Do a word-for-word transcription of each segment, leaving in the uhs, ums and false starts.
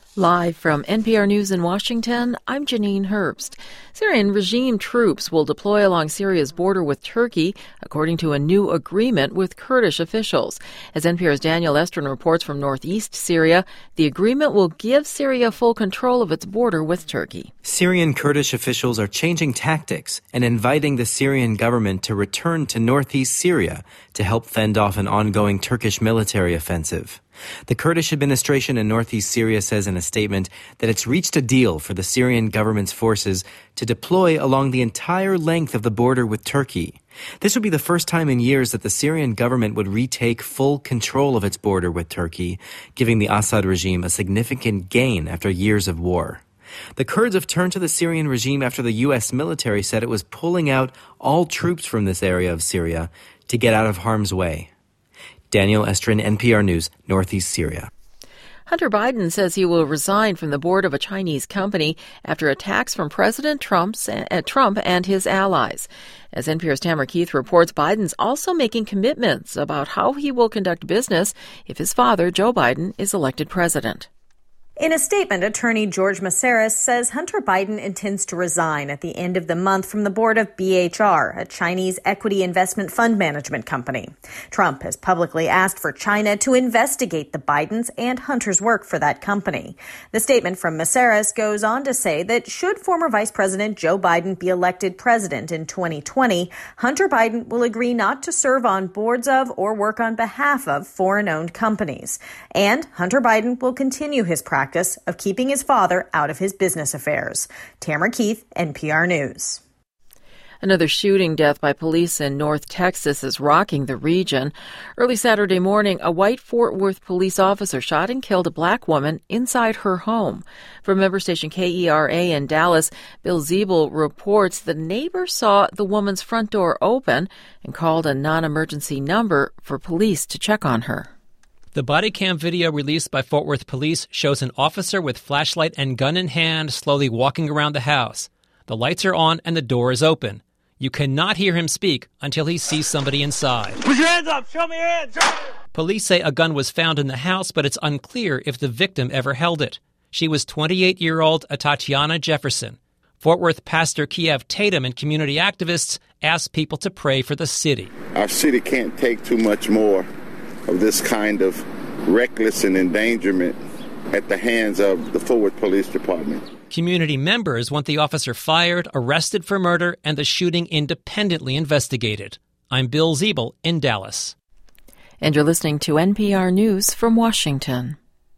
Live from N P R News in Washington, I'm Janine Herbst. Syrian regime troops will deploy along Syria's border with Turkey, according to a new agreement with Kurdish officials. As N P R's Daniel Estrin reports from northeast Syria, the agreement will give Syria full control of its border with Turkey. Syrian Kurdish officials are changing tactics and inviting the Syrian government to return to northeast Syria to help fend off an ongoing Turkish military offensive. The Kurdish administration in northeast Syria says in a statement that it's reached a deal for the Syrian government's forces to deploy along the entire length of the border with Turkey. This would be the first time in years that the Syrian government would retake full control of its border with Turkey, giving the Assad regime a significant gain after years of war. The Kurds have turned to the Syrian regime after the U S military said it was pulling out all troops from this area of Syria to get out of harm's way. Daniel Estrin, N P R News, Northeast Syria. Hunter Biden says he will resign from the board of a Chinese company after attacks from President Trump's, uh, Trump and his allies. As N P R's Tamara Keith reports, Biden's also making commitments about how he will conduct business if his father, Joe Biden, is elected president. In a statement, attorney George Maceras says Hunter Biden intends to resign at the end of the month from the board of B H R, a Chinese equity investment fund management company. Trump has publicly asked for China to investigate the Bidens and Hunter's work for that company. The statement from Maceras goes on to say that should former Vice President Joe Biden be elected president in twenty twenty, Hunter Biden will agree not to serve on boards of or work on behalf of foreign-owned companies. And Hunter Biden will continue his practice of keeping his father out of his business affairs. Tamara Keith, N P R News. Another shooting death by police in North Texas is rocking the region. Early Saturday morning, a white Fort Worth police officer shot and killed a black woman inside her home. From member station K E R A in Dallas, Bill Ziebel reports the neighbor saw the woman's front door open and called a non-emergency number for police to check on her. The body cam video released by Fort Worth police shows an officer with flashlight and gun in hand slowly walking around the house. The lights are on and the door is open. You cannot hear him speak until he sees somebody inside. Put your hands up! Show me your hands! Show me. Police say a gun was found in the house, but it's unclear if the victim ever held it. She was twenty-eight-year-old Tatiana Jefferson. Fort Worth pastor Kiev Tatum and community activists asked people to pray for the city. Our city can't take too much more of this kind of reckless and endangerment at the hands of the Fort Worth Police Department. Community members want the officer fired, arrested for murder, and the shooting independently investigated. I'm Bill Ziebel in Dallas. And you're listening to N P R News from Washington.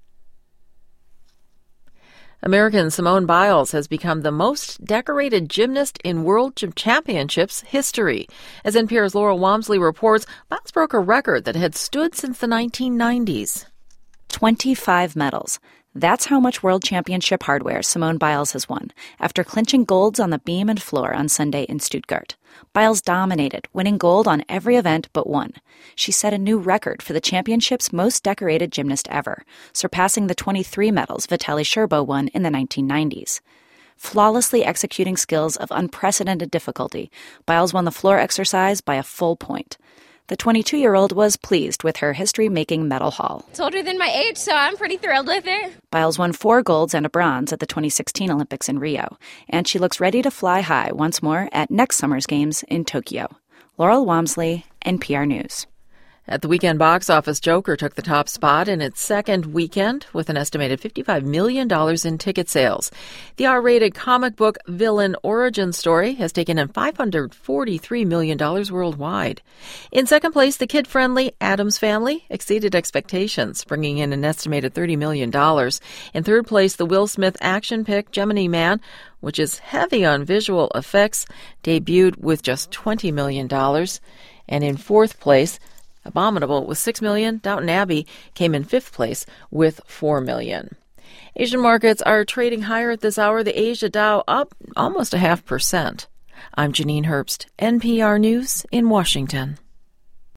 American Simone Biles has become the most decorated gymnast in World Championships history. As N P R's Laurel Walmsley reports, Biles broke a record that had stood since the nineteen nineties. twenty-five medals. That's how much World Championship hardware Simone Biles has won, after clinching golds on the beam and floor on Sunday in Stuttgart. Biles dominated, winning gold on every event but one. She set a new record for the championship's most decorated gymnast ever, surpassing the twenty-three medals Vitaly Sherbo won in the nineteen nineties. Flawlessly executing skills of unprecedented difficulty, Biles won the floor exercise by a full point. The twenty-two-year-old was pleased with her history-making medal haul. It's older than my age, so I'm pretty thrilled with it. Biles won four golds and a bronze at the twenty sixteen Olympics in Rio, and she looks ready to fly high once more at next summer's games in Tokyo. Laurel Walmsley, N P R News. At the weekend box office, Joker took the top spot in its second weekend with an estimated fifty-five million dollars in ticket sales. The R-rated comic book villain origin story has taken in five hundred forty-three million dollars worldwide. In second place, the kid-friendly Addams Family exceeded expectations, bringing in an estimated thirty million dollars. In third place, the Will Smith action pick Gemini Man, which is heavy on visual effects, debuted with just twenty million dollars. And in fourth place, Abominable with six million dollars. Downton Abbey came in fifth place with four million dollars. Asian markets are trading higher at this hour. The Asia Dow up almost a half percent. I'm Janine Herbst, N P R News in Washington.